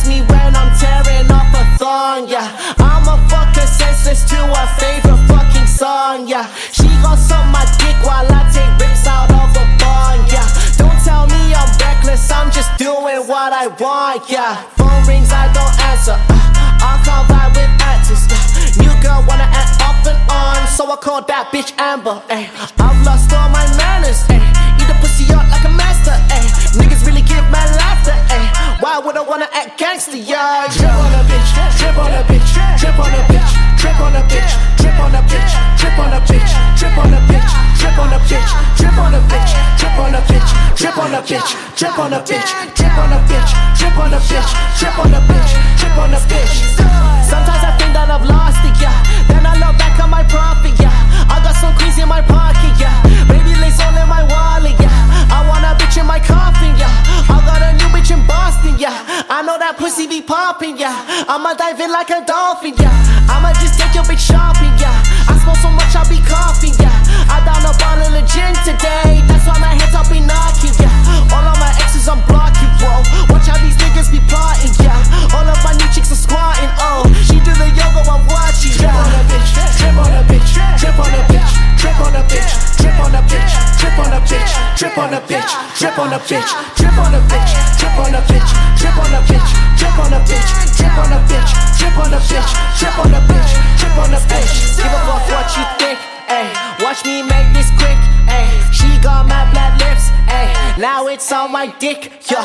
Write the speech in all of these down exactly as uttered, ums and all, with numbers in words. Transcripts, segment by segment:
text me when I'm tearing off a thong, yeah. I'ma fuck her senseless to her favorite fucking song, yeah. She gon' suck my dick while I take rips out of a bong, yeah. Don't tell me I'm reckless, I'm just doing what I want, yeah. Phone rings, I don't answer, uh, I can't vibe with actors, yeah. New girl wanna act off and on, so I called that bitch Amber, ayy. I've lost all my manners, ayy. Eat the pussy up like a master, ayy. Niggas really give man laughter, ayy. Why would I wanna act gangster, yeah? Drip on a bitch, drip on a bitch, drip on a bitch, drip on a bitch, drip on a bitch, drip on a bitch, drip on a bitch, drip on a bitch, drip on a bitch, drip on a bitch, drip on a bitch, drip on a bitch, drip on a bitch, drip on a bitch, drip on a bitch, drip on a bitch. Sometimes I think that I've lost it, yeah. Then I look back on my profit, yeah. I got some queens in my pocket, yeah. Baby lace all in my wallet, yeah. I want a bitch in my coffin, yeah. I got a new bitch in Boston, yeah. I know that pussy be popping, yeah. I'ma dive in like a dolphin, yeah. I'ma just take your bitch shopping, yeah. I smoke so much I'll be coughing, yeah. I down a bottle of gin today, that's why my head's up be knocking, yeah. All of my exes I'm blocking, bro. Watch how these niggas be plotting, yeah. All of my new chicks are squatting, oh. She do the yoga I'm watching, yeah. Drip on a bitch, drip on a bitch, drip on a bitch, drip on a bitch, drip on a bitch, drip on a bitch, drip on a bitch, drip on a bitch, drip on a bitch, drip on a bitch, drip on a bitch, drip on a bitch, drip on a bitch, drip on a bitch, drip on a bitch, drip on a bitch. Give a fuck what you think, ayy. Watch me make this quick, ayy. She got my black lips, ayy. Now it's on my dick, yo.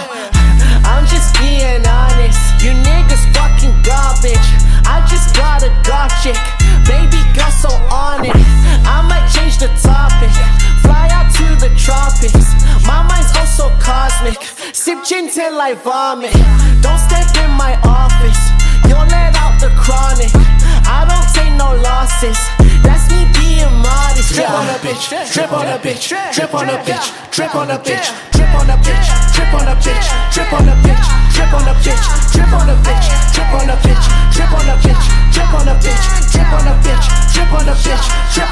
I'm just being honest. You niggas fucking garbage. I just got a dark chick, baby girl so on it. I might change the topic, fly out to the tropics. My mind's also cosmic. Sip gin till I vomit. Don't step in my office, you'll let out the chronic. I don't take no losses, that's me being modest. Drip on a bitch, drip on a bitch, drip on a bitch, drip on a bitch, drip on a bitch, drip on a bitch, drip on a bitch, drip on a bitch, drip on a bitch, drip on a bitch, drip on a bitch, drip on a bitch, drip on a bitch, drip on a bitch, drip